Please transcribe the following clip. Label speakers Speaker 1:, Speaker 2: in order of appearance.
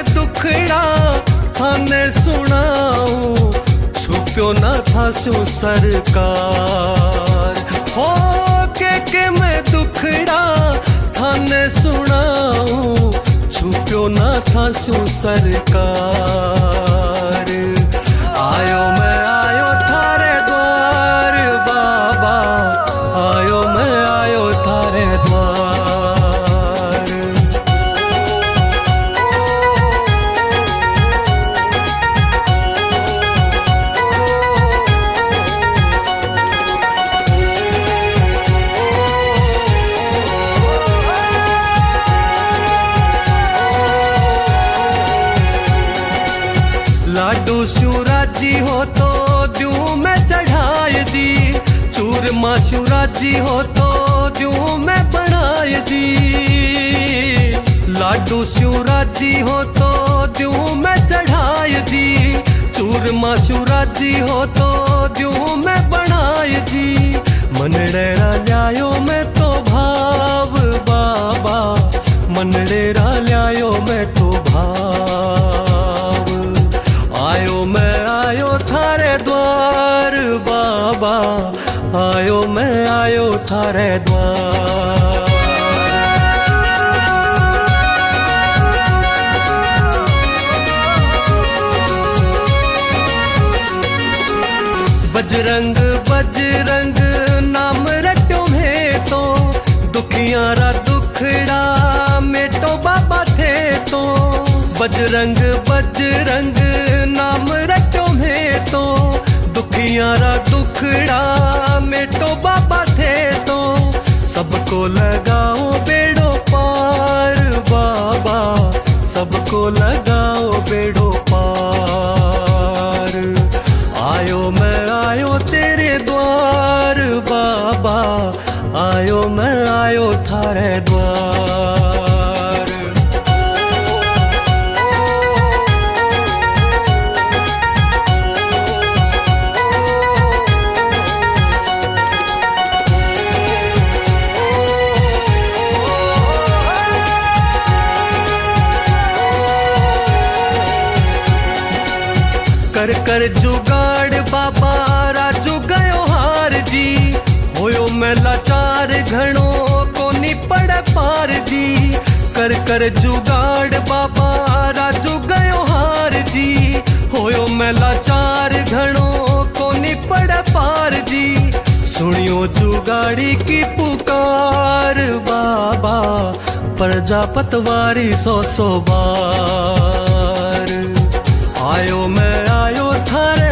Speaker 1: दुखड़ा थाने सुनाऊं, छुप्यो ना थासू सरकार। हो के मैं दुखड़ा थाने सुनाऊं, छुप्यो ना थासू सरकार। आयो मैं आयो थारे द्वार बाबा, आयो मैं आयो थारे द्वार। लाडू शिवराजी हो तो द्यूं मैं चढ़ाए दी, चूरमा शिवराजी हो तो द्यूं मैं बनाए दी। लाडू शिवराजी हो तो द्यूं मैं चढ़ाए दी, चूरमा शिवराजी हो तो द्यूं मैं बनाए दी। मनड़ेरा ल्यायो मैं तो भाव बाबा, मनड़ेरा ल्यायो मैं तो भाव। आयो मैं आयो थारे द्वार बाबा, आयो मैं आयो थारे द्वार। बजरंग बजरंग नाम रटो में तो, दुखियारा दुखड़ा मेटो बाबा थे तो। बजरंग बजरंग नाम रटो में तो, दुखियारा दुखड़ा मेटो बाबा थे तो। सबको लगाओ बेड़ो पार बाबा, सबको लगाओ बेड़ो पार। आयो मैं आयो तेरे द्वार बाबा, आयो मैं आयो थारे द्वार। कर कर जुगाड़ बाबा राजू गयो हार जी, होयो मैं लाचार घणो कोनी पड़े पार जी। कर कर जुगाड़ बाबा राजू गयो हार जी, होयो मैं लाचार घणो कोनी पड़े पार जी। सुनियो जुगाड़ी की पुकार बाबा, प्रजापतवारी सौ बार। आयो मैं आयो थारे